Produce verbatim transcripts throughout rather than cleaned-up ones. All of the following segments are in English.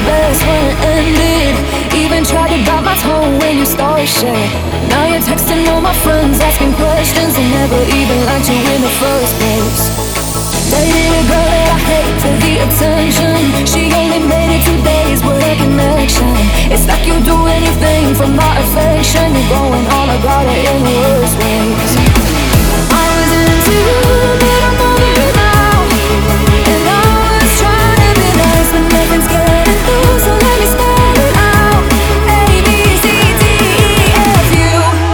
best when it ended. Even tried to bite my tongue when you started shit. Now you're texting all my friends, asking questions, and never even liked you in the first place. Dated a girl that I hate for the attention. She only made it two days, what a connection. It's like you'll do anything for my affection. You're going all about it in the worst ways. I was into you, but I'm over it now. And I was trying to be nice, but nothing's getting through. So let me spell it out: A, B, C, D, E, F, U.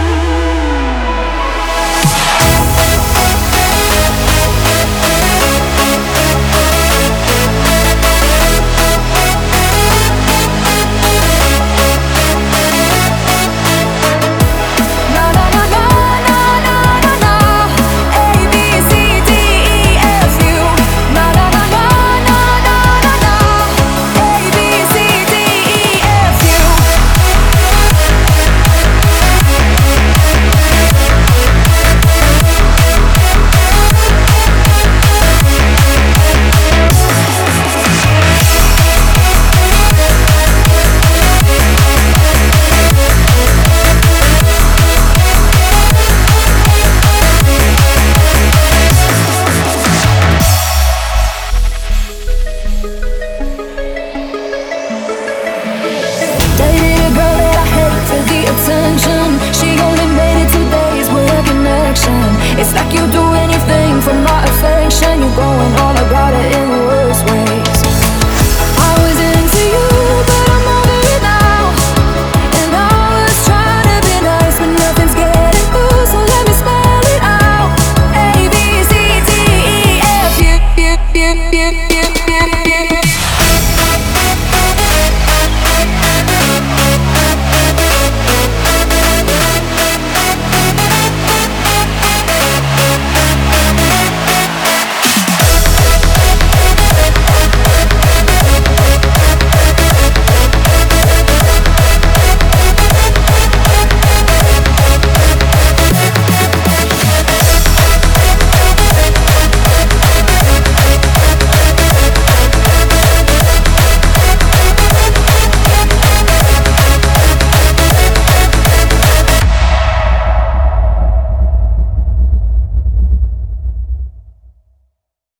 She only made it two days, with a connection. It's like you'll do anything for my affection. You're going all about it in the worst ways. I was into you, but I'm over it now. And I was trying to be nice, but nothing's getting through. So let me spell it out: A, B, C, D, E, F, U, U, U, U, U, U, U.